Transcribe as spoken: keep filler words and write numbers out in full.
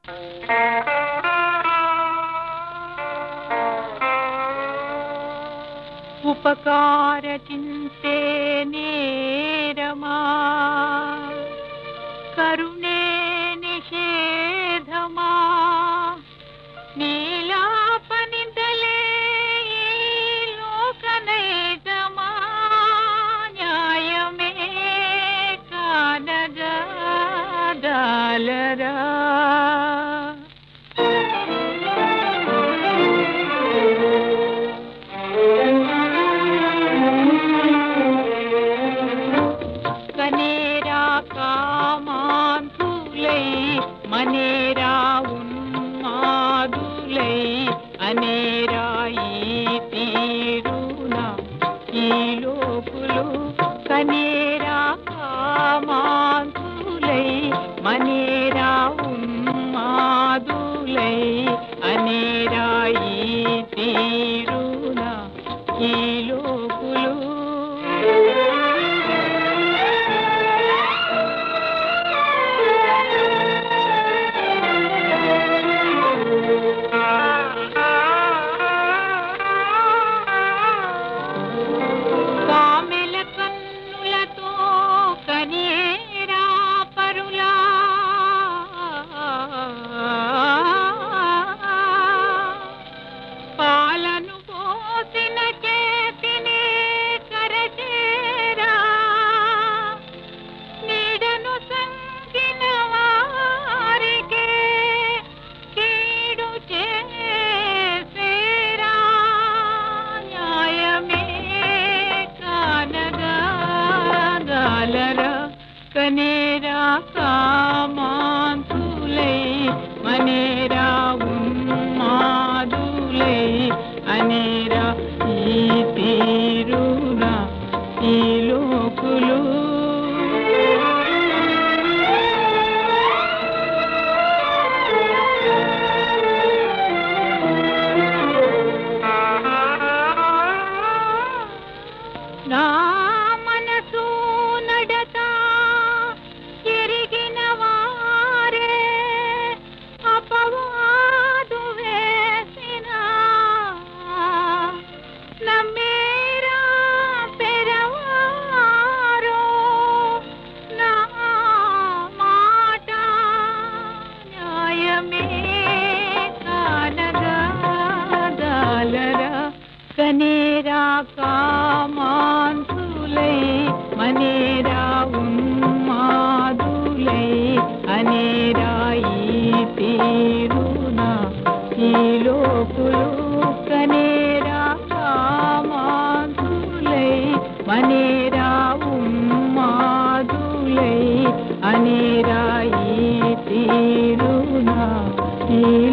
ఉపకార చింతే నేరమా కరుణే నిషేధమా నీలాపనిదలే లోకనైజమా న్యాయమే కానజాలరా కనేరా కామాంతులై మనేరా ఉన్మాదులై అనేరా ఈ తీరున ఈ లోకులు కనేరా కామాంతులై మనేరా ఉన్మాదులై అనేరా ఈ తీరున ఈ లోకులు పాలను పోసిన చేతినే కరచేరా నీడను సంగిన వారికే కీడు చేసేరా న్యాయమే కానగాలరా కనేరా కామాంతులై మనేరా ఉన్మాదులై అనేరా ఈ తీరున ఈ లోకులు నా మనసు నడత ఎరిగిన వారే అపవాదు వేసిన నమ్మేరా పెరవారో నా మాట న్యాయమే కానగాలరా కనేరా కామాంతులై మనేరా ఉన్మాదులై అనేరా ఈ తీరున ఈ లోకులు కనేరా కామాంతులై మనేరా ఉన్మాదులై అనేరా ఈ తీరున ఈ